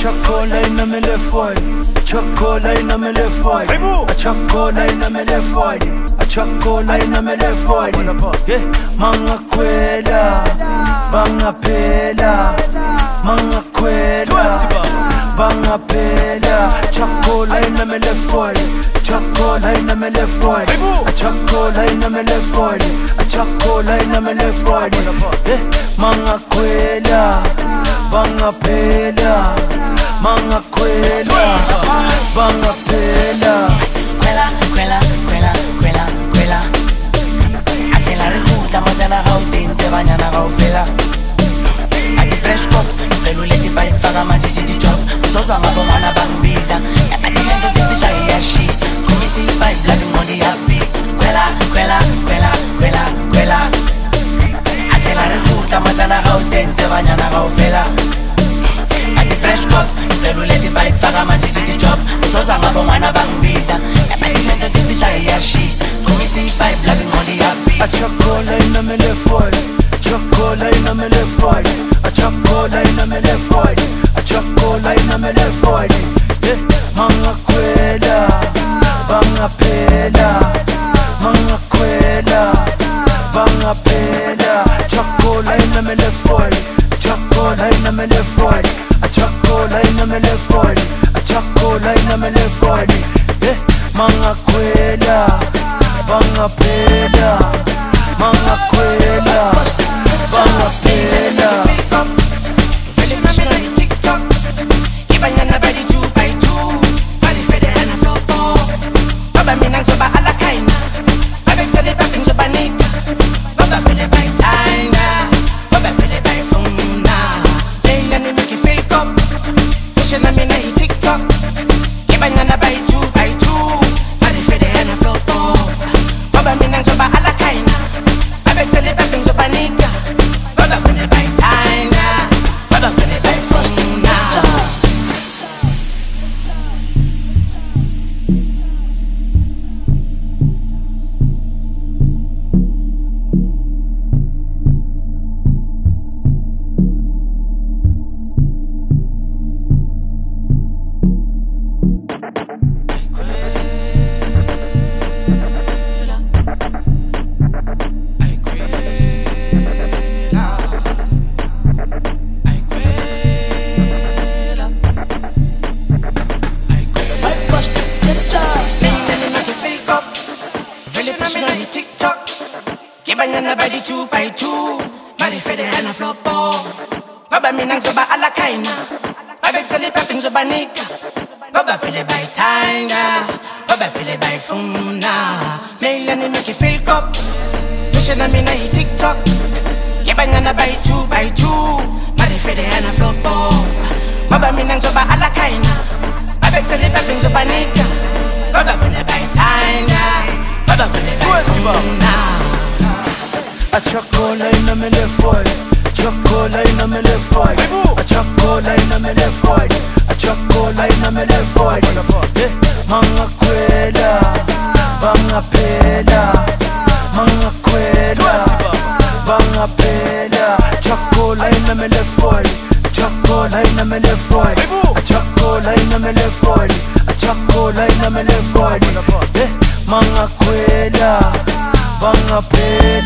chocolate in my left foot, chocolate in my left foot, a chocolate in my left foot, a chocolate in my left foot. Yeah, manga kwela, banga pela, manga kwela, banga pela, chocolate in my left foot, chocolate in my left foot, a chocolate in my left foot, a chocolate in my left foot. Yeah, manga kwela, banga pela, manga kwela, banga pela. Kwela, kwela, kwela, kwela, kwela. Asela rikuta mazana gautenze banyana gaufela. Ati fresh cop, celuleti pa ifaka manje city job. Usozwa ngabo mwana bangibiza. Ati ngento zipita iyashisa. Kumisi vibe like ngondi happy. Kwela, kwela, kwela, kwela, kwela. Asela rikuta mazana gautenze banyana gaufela. Ati fresh cop, celuleti pa ifaka manje city job. Usozwa ngabo mwana bangibiza. Ati ngento zipita iyashisa. Kumisi vibe like ngondi happy. A chocolate in my left foot, chocolate in my left foot, a chocolate in my left foot, a chocolate in my left foot. Yeah, manga kwela, banga pela, manga kwela, banga pela, chocolate in my left foot, chocolate in my left foot, a chocolate in my left foot, a chocolate in my left foot. Yeah, manga kwela, banga pela, manga kwela, banga pela. TikTok, ibanyana badi 2x2, bali fede ana flopo. Baba mina ngizoba alakaina, abekele babi ngizoba nika. Baba fele by China, baba fele by Funa. Leila ni make you feel cup, kushena mina hi TikTok, ibanyana badi 2x2, bali fede ana flopo. Baba mina ngizoba alakaina, abekele babi ngizoba nika. Baba fele by China, baba fele by Funa. Banyana badi 2x2, bali fede ana flopo. Baba mina ngizoba alakaina, abekele papi ngizoba nika. Baba fele by China, baba fele by Funa. Leila ni make you feel cup, kushena mina hi TikTok. Banyana badi 2x2, bali fede ana flopo. Baba mina ngizoba alakaina, abekele papi ngizoba nika. Baba fele by China, baba fele by Funa. A chocolate in my left foot, chocolate in my left foot, a chocolate in my left foot, a chocolate in my left foot. Yeah, manga kwela, banga pela, manga kwela, banga pela, chocolate in my left foot, chocolate in my left foot, a chocolate in my left foot, a chocolate in my left foot. Yeah, manga kwela, banga pela.